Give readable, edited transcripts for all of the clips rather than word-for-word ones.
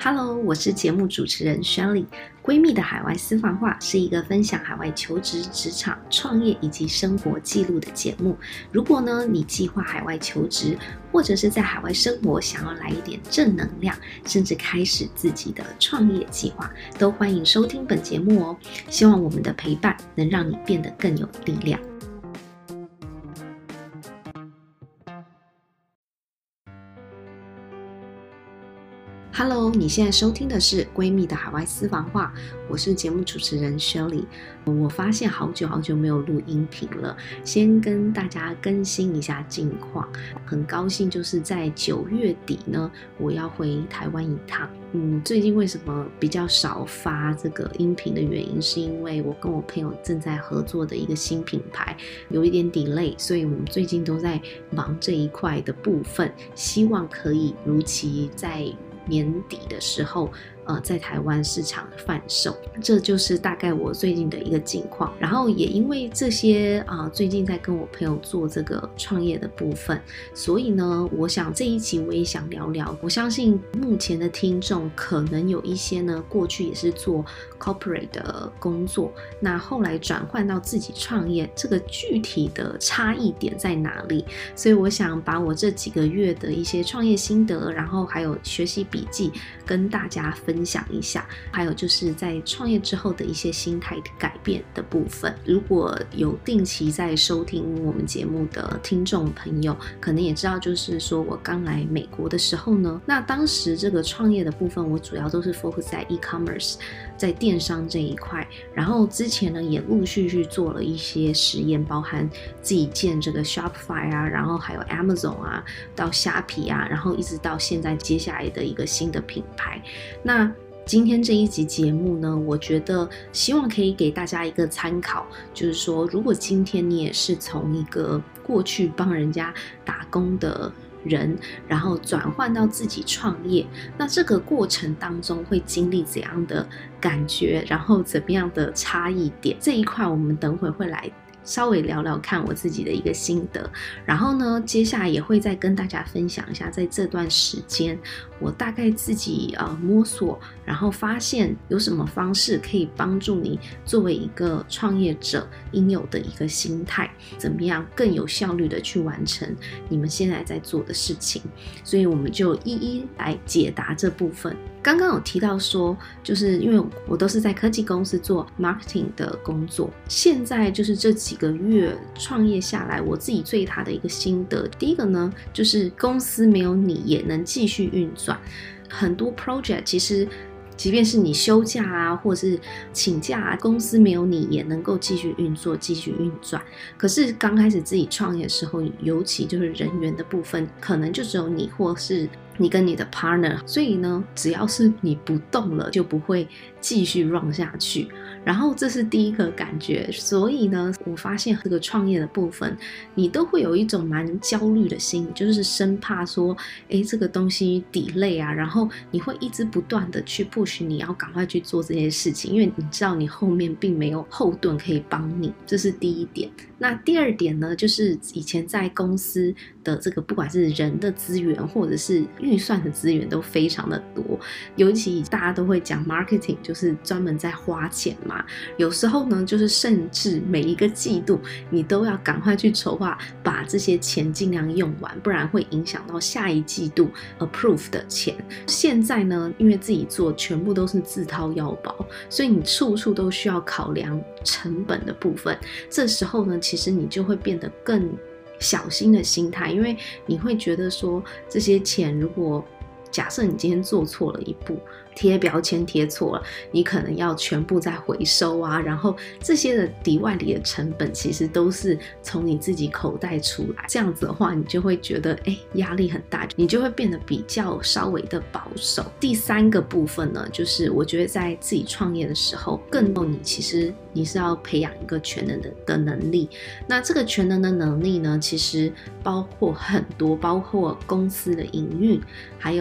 Hello， 我是节目主持人 Shelly。闺蜜的海外私房话是一个分享海外求职、职场、创业以及生活记录的节目。如果呢你计划海外求职，或者是在海外生活，想要来一点正能量，甚至开始自己的创业计划，都欢迎收听本节目哦。希望我们的陪伴能让你变得更有力量。Hello， 你现在收听的是闺蜜的海外私房话，我是节目主持人 Shelly。我发现好久没有录音频了，先跟大家更新一下近况。很高兴就是在9月底呢，我要回台湾一趟。最近为什么比较少发这个音频的原因，是因为我跟我朋友正在合作的一个新品牌有一点 delay， 所以我们最近都在忙这一块的部分，希望可以如期在年底的时候在台湾市场贩售。这就是大概我最近的一个近况。然后也因为这些最近在跟我朋友做这个创业的部分，所以呢我想这一集我也想聊聊。我相信目前的听众可能有一些呢过去也是做 corporate 的工作，那后来转换到自己创业，这个具体的差异点在哪里？所以我想把我这几个月的一些创业心得，然后还有学习笔记跟大家分享一下，还有就是在创业之后的一些心态改变的部分。如果有定期在收听我们节目的听众朋友，可能也知道，就是说我刚来美国的时候呢，那当时这个创业的部分，我主要都是 focus 在 e-commerce， 在电商这一块。然后之前呢，也陆续做了一些实验，包含自己建这个 Shopify 啊，然后还有 Amazon 啊，到虾皮啊，然后一直到现在接下来的一个新的品牌。那今天这一集节目呢，我觉得希望可以给大家一个参考，就是说如果今天你也是从一个过去帮人家打工的人，然后转换到自己创业，那这个过程当中会经历怎样的感觉，然后怎么样的差异点，这一块我们等会会来稍微聊聊看我自己的一个心得。然后呢接下来也会再跟大家分享一下，在这段时间我大概自己摸索，然后发现有什么方式可以帮助你作为一个创业者应有的一个心态，怎么样更有效率的去完成你们现在在做的事情。所以我们就一一来解答这部分。刚刚有提到说，就是因为我都是在科技公司做 marketing 的工作，现在就是这几个月创业下来，我自己最大的一个心得，第一个呢，就是公司没有你也能继续运转。很多 project 其实即便是你休假啊，或是请假啊，公司没有你也能够继续运作、继续运转。可是刚开始自己创业的时候，尤其就是人员的部分，可能就只有你或是你跟你的 partner， 所以呢，只要是你不动了，就不会继续 run 下去。然后这是第一个感觉，所以呢，我发现这个创业的部分，你都会有一种蛮焦虑的心，就是生怕说，这个东西 delay 啊，然后你会一直不断的去 push 你要赶快去做这些事情，因为你知道你后面并没有后盾可以帮你，这是第一点。那第二点呢，就是以前在公司的这个不管是人的资源或者是预算的资源都非常的多，尤其大家都会讲 marketing 就是专门在花钱嘛，有时候呢就是甚至每一个季度你都要赶快去筹划，把这些钱尽量用完，不然会影响到下一季度 approve 的钱。现在呢，因为自己做全部都是自掏腰包，所以你处处都需要考量成本的部分，这时候呢其实你就会变得更小心的心态，因为你会觉得说这些钱，如果假设你今天做错了一步，贴标签贴错了，你可能要全部再回收啊，然后这些的里外里的成本其实都是从你自己口袋出来，这样子的话你就会觉得压力很大，你就会变得比较稍微的保守。第三个部分呢，就是我觉得在自己创业的时候，更多其实你是要培养一个全能的能力。那这个全能的能力呢，其实包括很多，包括公司的营运，还有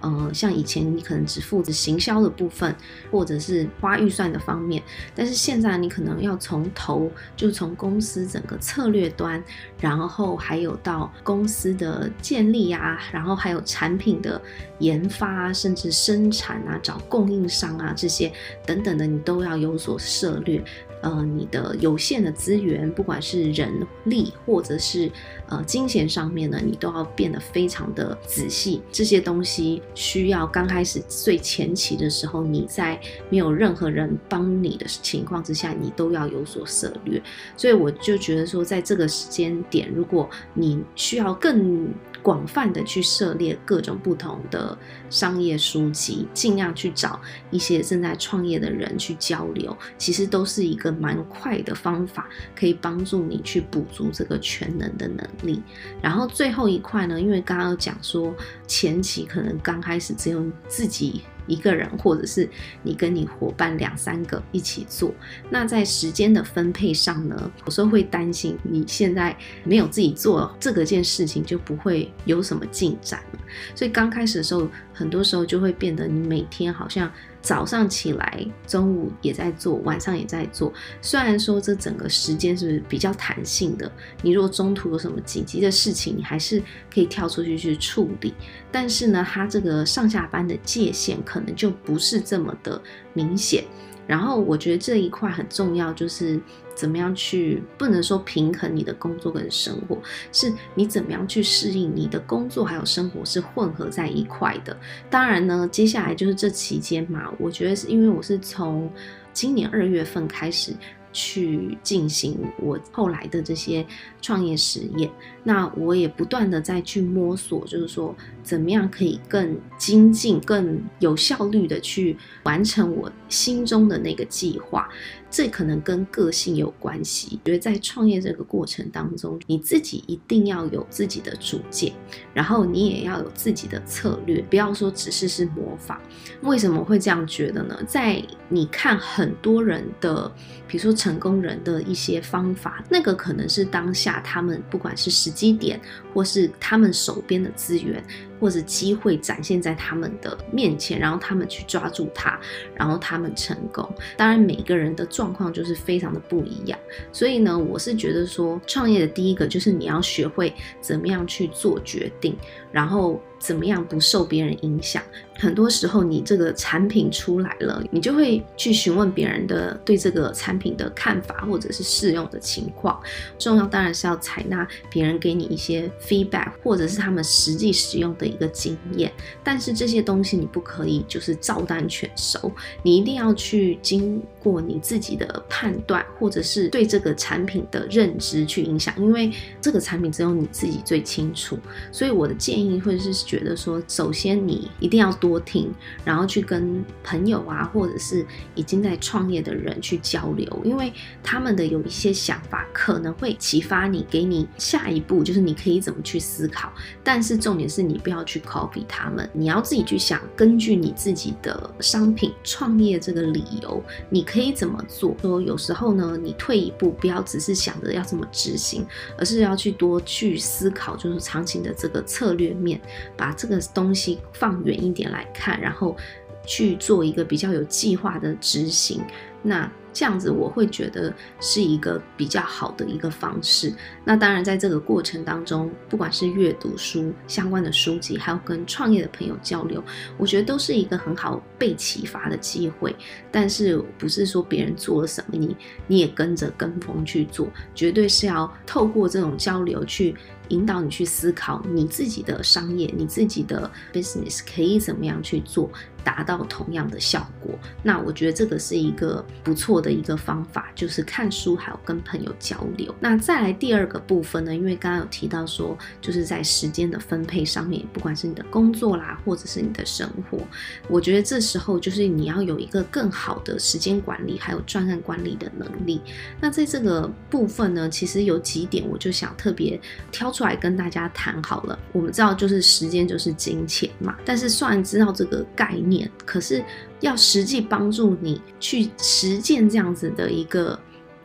像以前你可能只负责行销的部分，或者是花预算的方面，但是现在你可能要从头，就从公司整个策略端，然后还有到公司的建立啊，然后还有产品的研发，甚至生产啊，找供应商啊，这些等等的你都要有所涉略。你的有限的资源，不管是人力或者是金钱上面呢，你都要变得非常的仔细。这些东西需要刚开始最前期的时候，你在没有任何人帮你的情况之下，你都要有所涉略。所以我就觉得说，在这个时间点，如果你需要更广泛的去涉猎各种不同的商业书籍，尽量去找一些正在创业的人去交流，其实都是一个蛮快的方法，可以帮助你去补足这个全能的能力。然后最后一块呢，因为刚刚讲说前期可能刚开始只有自己一个人，或者是你跟你伙伴2-3个一起做，那在时间的分配上呢，有时候会担心你现在没有自己做这个件事情就不会有什么进展了。所以刚开始的时候，很多时候就会变得你每天好像早上起来，中午也在做，晚上也在做。虽然说这整个时间是比较弹性的，你如果中途有什么紧急的事情，你还是可以跳出去处理。但是呢，它这个上下班的界限可能就不是这么的明显。然后我觉得这一块很重要，就是怎么样去，不能说平衡你的工作跟生活，是你怎么样去适应你的工作还有生活是混合在一块的。当然呢，接下来就是这期间嘛，我觉得是因为我是从今年2月份开始去进行我后来的这些创业实验，那我也不断的再去摸索，就是说怎么样可以更精进更有效率的去完成我心中的那个计划。这可能跟个性有关系，觉得在创业这个过程当中，你自己一定要有自己的主见，然后你也要有自己的策略，不要说只是模仿。为什么会这样觉得呢？在你看很多人的，比如说成功人的一些方法，那个可能是当下他们不管是时机点，或是他们手边的资源或者机会展现在他们的面前，然后他们去抓住它，然后他们成功。当然每个人的状况就是非常的不一样，所以呢，我是觉得说创业的第一个就是你要学会怎么样去做决定，然后怎么样不受别人影响。很多时候你这个产品出来了，你就会去询问别人的对这个产品的看法或者是试用的情况。重要当然是要采纳别人给你一些 feedback， 或者是他们实际使用的一个经验，但是这些东西你不可以就是照单全收，你一定要去经过你自己的判断，或者是对这个产品的认知去影响，因为这个产品只有你自己最清楚。所以我的建议会是觉得说，首先你一定要多听，然后去跟朋友啊，或者是已经在创业的人去交流，因为他们的有一些想法可能会启发你，给你下一步，就是你可以怎么去思考。但是重点是你不要去 copy 他们，你要自己去想，根据你自己的商品创业这个理由，你可以怎么做。说有时候呢，你退一步，不要只是想着要怎么执行，而是要去多去思考，就是长期的这个策略面，把这个东西放远一点来看，然后去做一个比较有计划的执行。那这样子我会觉得是一个比较好的一个方式。那当然在这个过程当中，不管是阅读书相关的书籍，还有跟创业的朋友交流，我觉得都是一个很好被启发的机会。但是不是说别人做了什么你也跟着跟风去做，绝对是要透过这种交流去引导你去思考你自己的商业，你自己的 business 可以怎么样去做，达到同样的效果。那我觉得这个是一个不错的一个方法，就是看书还有跟朋友交流。那再来第二个部分呢，因为刚刚有提到说，就是在时间的分配上面，不管是你的工作啦，或者是你的生活，我觉得这时候就是你要有一个更好的时间管理还有专案管理的能力。那在这个部分呢，其实有几点我就想特别挑出来跟大家谈好了。我们知道就是时间就是金钱嘛，但是虽然知道这个概念，可是要实际帮助你去实践这样子的一个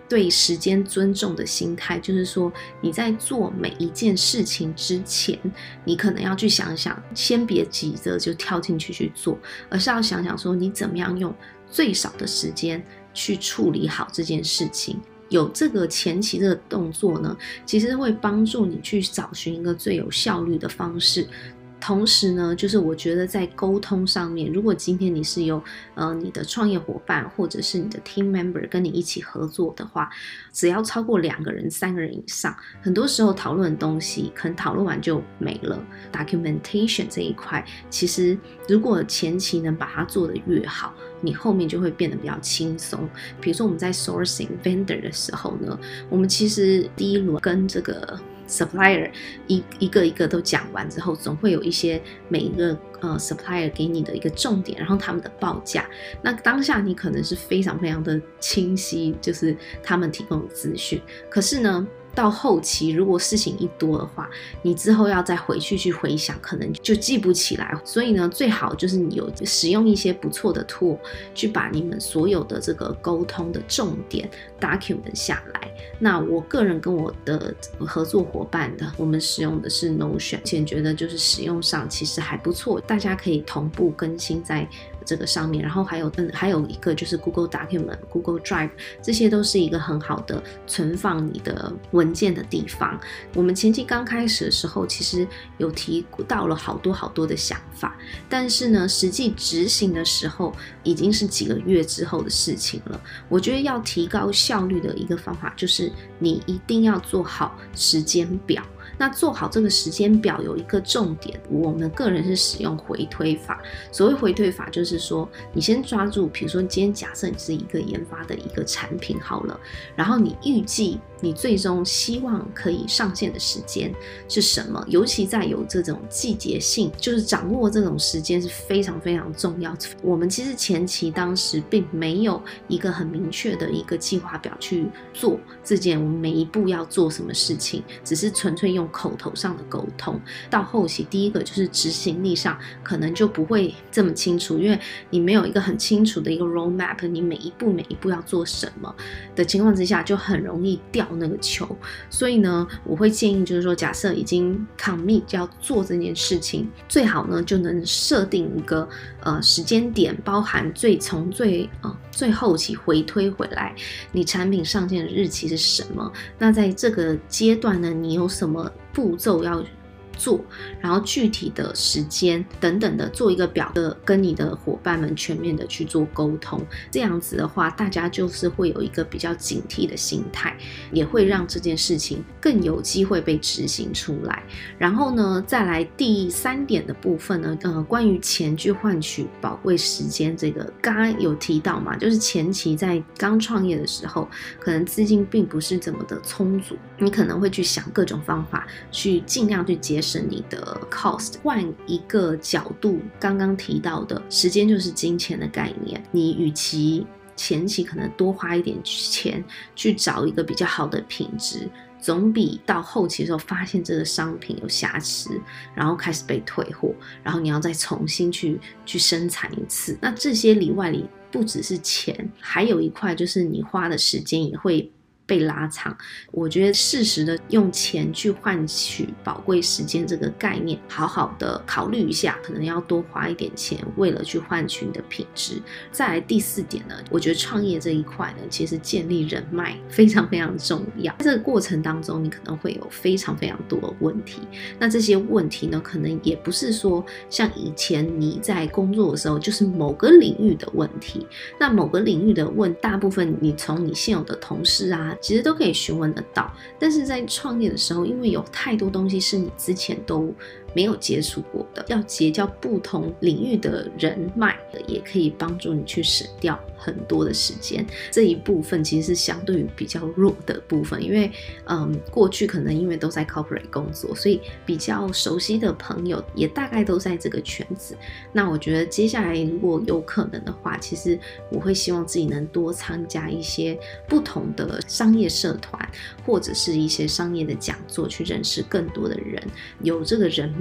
对时间尊重的心态，就是说你在做每一件事情之前，你可能要去想想，先别急着就跳进去做，而是要想想说你怎么样用最少的时间去处理好这件事情。有这个前期这个动作呢，其实会帮助你去找寻一个最有效率的方式。同时呢，就是我觉得在沟通上面，如果今天你是有你的创业伙伴或者是你的 team member 跟你一起合作的话，只要超过2个人、3个人以上，很多时候讨论的东西可能讨论完就没了。documentation 这一块，其实如果前期能把它做得越好，你后面就会变得比较轻松。比如说我们在 sourcing vendor 的时候呢，我们其实第一轮跟这个supplier 一个一个都讲完之后，总会有一些每一个supplier 给你的一个重点，然后他们的报价，那当下你可能是非常非常的清晰，就是他们提供的资讯。可是呢，到后期如果事情一多的话，你之后要再回去回想，可能就记不起来。所以呢，最好就是你有使用一些不错的 tool 去把你们所有的这个沟通的重点 document 下来。那我个人跟我的合作伙伴的，我们使用的是 Notion， 且觉得就是使用上其实还不错，大家可以同步更新在这个上面。然后还有一个就是 Google Document、Google Drive， 这些都是一个很好的存放你的文件的地方。我们前期刚开始的时候，其实有提到了好多的想法，但是呢，实际执行的时候已经是几个月之后的事情了。我觉得要提高效率的一个方法，就是你一定要做好时间表。那做好这个时间表有一个重点，我们个人是使用回推法。所谓回推法，就是说你先抓住，比如说今天假设你是一个研发的一个产品好了，然后你预计你最终希望可以上线的时间是什么？尤其在有这种季节性，就是掌握这种时间是非常非常重要。我们其实前期当时并没有一个很明确的一个计划表去做这件我们每一步要做什么事情，只是纯粹用口头上的沟通。到后期第一个就是执行力上可能就不会这么清楚，因为你没有一个很清楚的一个 roadmap， 你每一步要做什么的情况之下，就很容易掉那个球。所以呢，我会建议就是说，假设已经 commit 要做这件事情，最好呢就能设定一个时间点，包含从最后期回推回来，你产品上线的日期是什么？那在这个阶段呢，你有什么步骤要做，然后具体的时间等等的做一个表的，跟你的伙伴们全面的去做沟通。这样子的话，大家就是会有一个比较警惕的心态，也会让这件事情更有机会被执行出来。然后呢，再来第3点的部分呢，关于钱去换取宝贵时间，这个刚刚有提到嘛，就是前期在刚创业的时候，可能资金并不是这么的充足，你可能会去想各种方法，去尽量去节省你的 cost。 换一个角度，刚刚提到的时间就是金钱的概念，你与其前期可能多花一点钱去找一个比较好的品质，总比到后期的时候发现这个商品有瑕疵，然后开始被退货，然后你要再重新去生产一次。那这些里外里不只是钱，还有一块就是你花的时间也会被拉长。我觉得适时的用钱去换取宝贵时间这个概念，好好的考虑一下，可能要多花一点钱，为了去换取你的品质。再来第4点呢，我觉得创业这一块呢，其实建立人脉非常非常重要。在这个过程当中，你可能会有非常非常多的问题，那这些问题呢，可能也不是说像以前你在工作的时候就是某个领域的问题，那某个领域的大部分你从你现有的同事啊，其实都可以询问得到。但是在创业的时候，因为有太多东西是你之前都没有接触过的，要结交不同领域的人脉，也可以帮助你去省掉很多的时间。这一部分其实是相对于比较弱的部分，因为过去可能因为都在 corporate 工作，所以比较熟悉的朋友也大概都在这个圈子。那我觉得接下来如果有可能的话，其实我会希望自己能多参加一些不同的商业社团，或者是一些商业的讲座，去认识更多的人，有这个人脉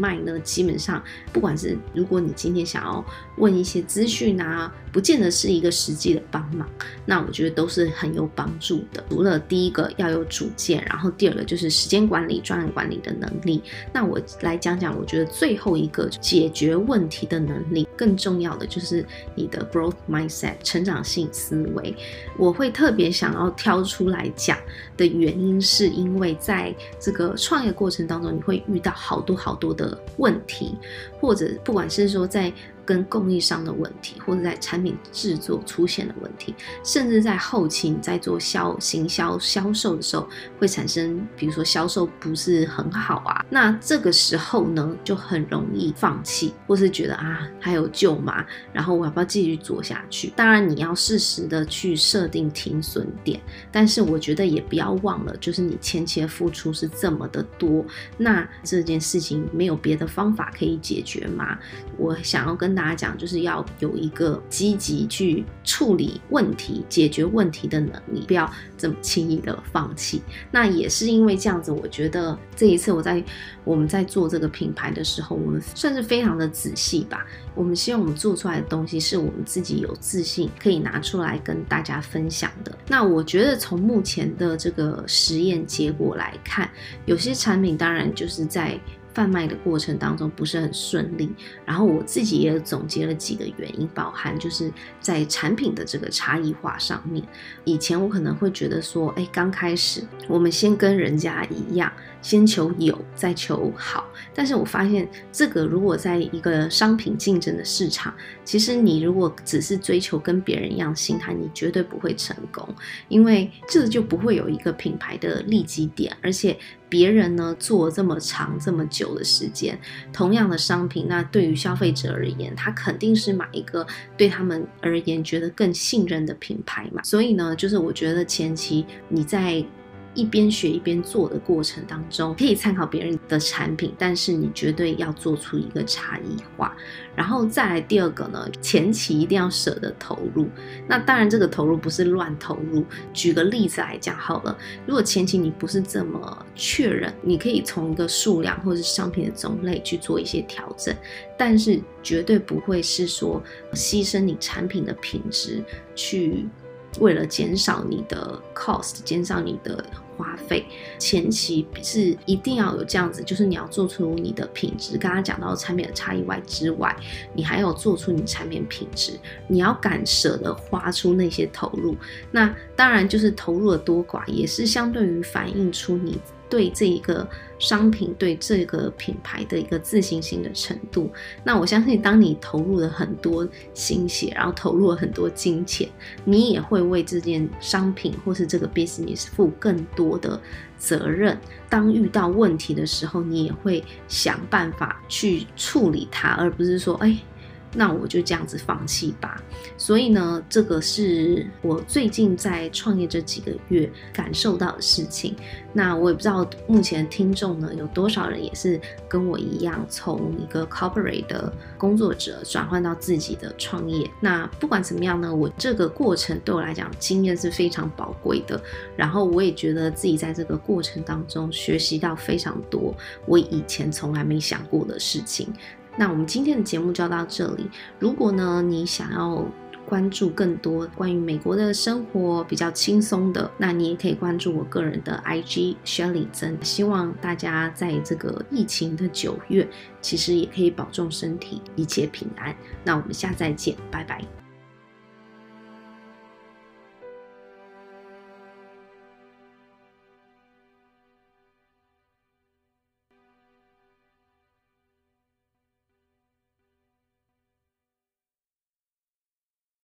脉呢，基本上不管是如果你今天想要问一些资讯啊，不见得是一个实际的帮忙，那我觉得都是很有帮助的。除了第一个要有主见，然后第二个就是时间管理、专案管理的能力。那我来讲讲，我觉得最后一个解决问题的能力，更重要的就是你的 growth mindset 成长性思维。我会特别想要挑出来讲的原因，是因为在这个创业过程当中，你会遇到好多的问题，或者不管是说在跟供应商的问题，或者在产品制作出现的问题，甚至在后期你在做行销销售的时候会产生，比如说销售不是很好啊，那这个时候呢就很容易放弃，或是觉得啊还有救吗？然后我要不要继续做下去？当然你要适时的去设定停损点，但是我觉得也不要忘了，就是你前期的付出是这么的多，那这件事情没有别的方法可以解决吗？我想要跟大家讲，就是要有一个积极去处理问题、解决问题的能力，不要这么轻易的放弃。那也是因为这样子，我觉得这一次我们在做这个品牌的时候，我们算是非常的仔细吧。我们希望我们做出来的东西是我们自己有自信可以拿出来跟大家分享的。那我觉得从目前的这个实验结果来看，有些产品当然就是在贩卖的过程当中不是很顺利，然后我自己也总结了几个原因，包含就是在产品的这个差异化上面。以前我可能会觉得说，刚开始我们先跟人家一样，先求有再求好，但是我发现这个如果在一个商品竞争的市场，其实你如果只是追求跟别人一样心态，你绝对不会成功，因为这就不会有一个品牌的利基点，而且别人呢做这么长这么久的时间，同样的商品，那对于消费者而言，他肯定是买一个对他们而言觉得更信任的品牌嘛。所以呢，就是我觉得前期你在一边学一边做的过程当中，可以参考别人的产品，但是你绝对要做出一个差异化。然后再来第二个呢，前期一定要舍得投入。那当然这个投入不是乱投入，举个例子来讲好了，如果前期你不是这么确认，你可以从一个数量或是商品的种类去做一些调整，但是绝对不会是说牺牲你产品的品质，去为了减少你的 cost， 减少你的花费。前期是一定要有这样子，就是你要做出你的品质，刚刚讲到产品的差异之外，你还要做出你产品品质，你要敢舍得花出那些投入。那当然就是投入的多寡也是相对于反映出你对这一个商品、对这个品牌的一个自信心的程度。那我相信当你投入了很多心血，然后投入了很多金钱，你也会为这件商品或是这个 business 负更多的责任。当遇到问题的时候，你也会想办法去处理它，而不是说那我就这样子放弃吧。所以呢，这个是我最近在创业这几个月感受到的事情。那我也不知道目前听众呢有多少人也是跟我一样，从一个 corporate 的工作者转换到自己的创业。那不管怎么样呢，我这个过程对我来讲经验是非常宝贵的，然后我也觉得自己在这个过程当中学习到非常多我以前从来没想过的事情。那我们今天的节目就到这里。如果呢你想要关注更多关于美国的生活比较轻松的，那你也可以关注我个人的 IG Shirley 曾。希望大家在这个疫情的9月其实也可以保重身体，一切平安。那我们下次再见，拜拜。